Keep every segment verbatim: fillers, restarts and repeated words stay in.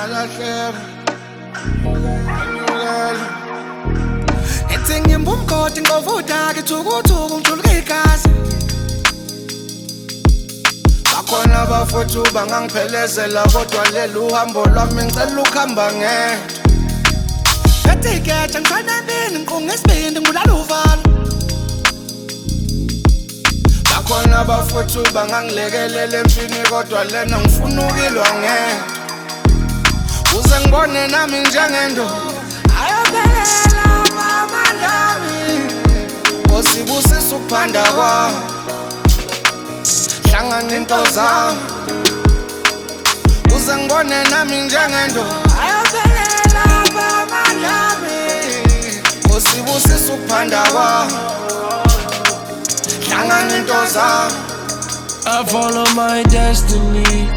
Ethi ngimba umgodi ngovuda ngithukuthuku ngijuluka igazi. Bakhona abafowethu bangangiphelezela kodwa leli uhambo lwami ngicela ukuhamba nge. Ethi keja ngishona emini ngiqunga isibindi ngibulala uvalo. Bakhona abafowethu bangangilekelela empini kodwa lena ngifuna ukilwa nge. Uze ngibone nami njengendo ayophelela mama nami. Osibusisa ukuphanda kwami hlangana into zami. Uze ngibone nami njengendo ayophelela mama nami. Osibusisa ukuphanda kwami hlangana into zami. I follow my destiny.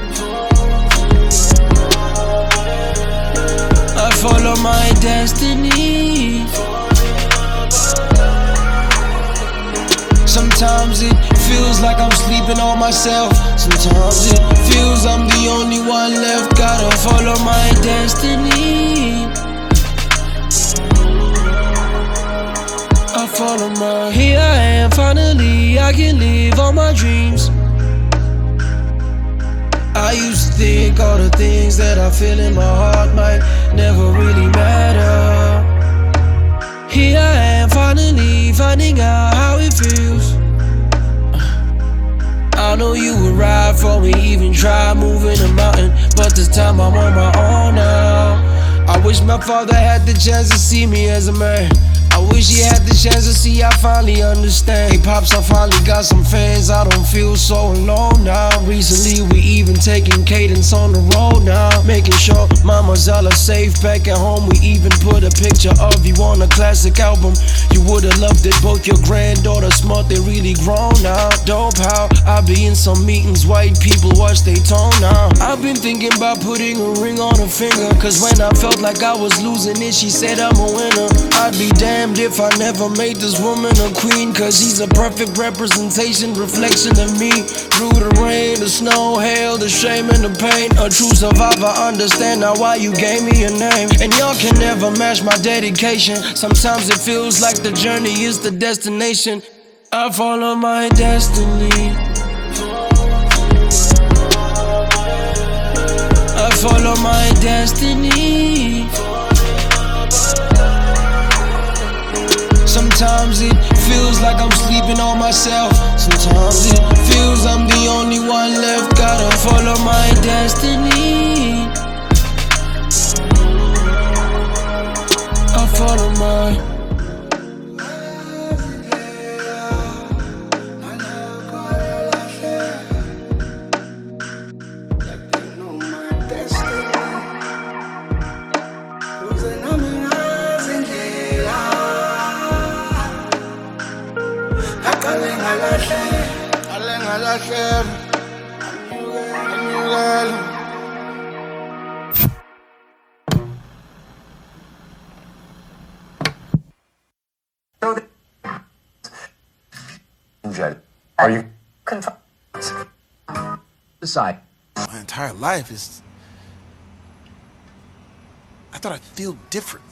I follow my destiny. Sometimes it feels like I'm sleeping on myself. Sometimes it feels I'm the only one left. Gotta follow my destiny. I follow my. Here I am, finally I can live all my dreams. I used to think all the things that I feel in my heart might never really matter. Here I am, finally finding out how it feels. I know you would ride for me, even try moving a mountain, but this time I'm on my own now. I wish my father had the chance to see me as a man. I wish he had the chance to see I finally understand. Hey pops, I finally got some fans, I don't feel so alone now. Recently we even taking cadence on the road now, making sure mama's all safe back at home. We even put a picture of you on a classic album. You would've loved it, both your granddaughters smart, they really grown now. Dope how I be in some meetings, white people watch they tone now. I've been thinking about putting a ring on her finger, cause when I felt like I was losing it, she said I'm a winner. I'd be damned if I never made this woman a queen, cause she's a perfect representation, reflection of me. Through the rain, the snow, hail, the shame and the pain, a true survivor, understand now why you gave me a name. And y'all can never match my dedication. Sometimes it feels like the journey is the destination. I follow my destiny. I follow my destiny. Sometimes it feels like I'm sleeping on myself. Sometimes it feels I'm the only one left. Gotta follow my destiny. I follow my. Are you confused? Decide. My entire life is. I thought I'd feel different.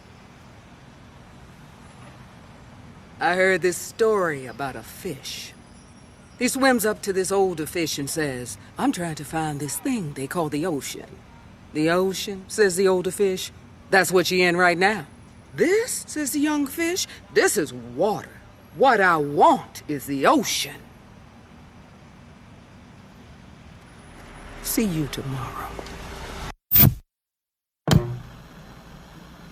I heard this story about a fish. He swims up to this older fish and says, I'm trying to find this thing they call the ocean. The ocean, says the older fish, that's what you're in right now. This, says the young fish, this is water. What I want is the ocean. See you tomorrow.